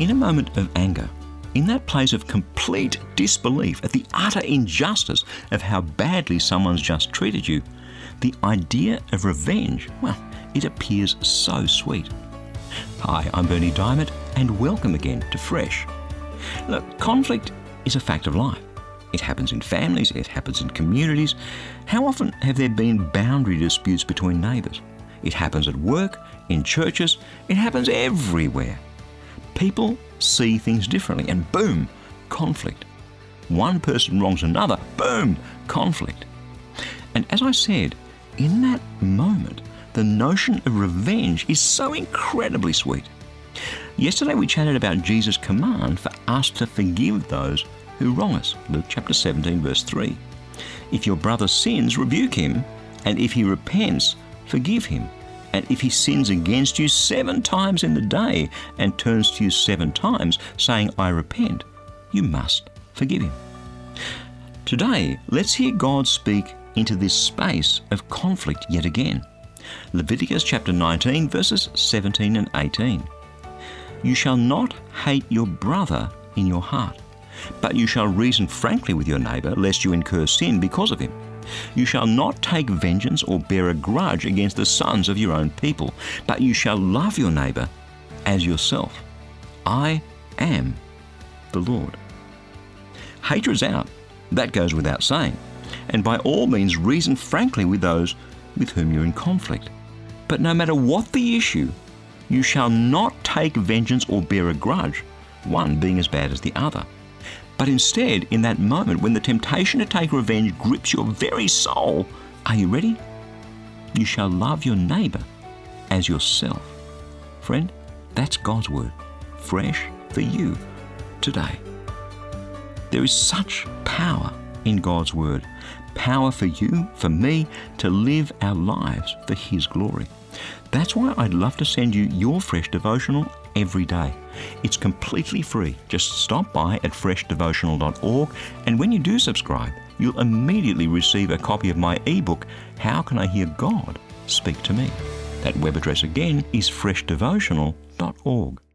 in a moment of anger, in that place of complete disbelief at the utter injustice of how badly someone's just treated you, the idea of revenge, well, it appears so sweet. Hi, I'm Berni Dymet, and welcome again to Fresh. Look, conflict is a fact of life. It happens in families, it happens in communities. How often have there been boundary disputes between neighbours? It happens at work, in churches, it happens everywhere. People see things differently and boom, conflict. One person wrongs another, boom, conflict. And as I said, in that moment, the notion of revenge is so incredibly sweet. Yesterday we chatted about Jesus' command for us to forgive those who wrong us. Luke chapter 17 verse 3. If your brother sins, rebuke him, and if he repents, forgive him. And if he sins against you 7 times in the day and turns to you 7 times, saying, I repent, you must forgive him. Today, let's hear God speak into this space of conflict yet again. Leviticus chapter 19 verses 17 and 18. You shall not hate your brother in your heart, but you shall reason frankly with your neighbour, lest you incur sin because of him. You shall not take vengeance or bear a grudge against the sons of your own people, but you shall love your neighbour as yourself. I am the Lord. Hatred's out. That goes without saying. And by all means, reason frankly with those with whom you're in conflict. But no matter what the issue, you shall not take vengeance or bear a grudge, one being as bad as the other. But instead, in that moment when the temptation to take revenge grips your very soul, are you ready? You shall love your neighbour as yourself. Friend, that's God's word, fresh for you today. There is such power in God's word, power for you, for me, to live our lives for His glory. That's why I'd love to send you your Fresh devotional every day. It's completely free. Just stop by at freshdevotional.org, and when you do subscribe, you'll immediately receive a copy of my ebook, How Can I Hear God Speak to Me? That web address again is freshdevotional.org.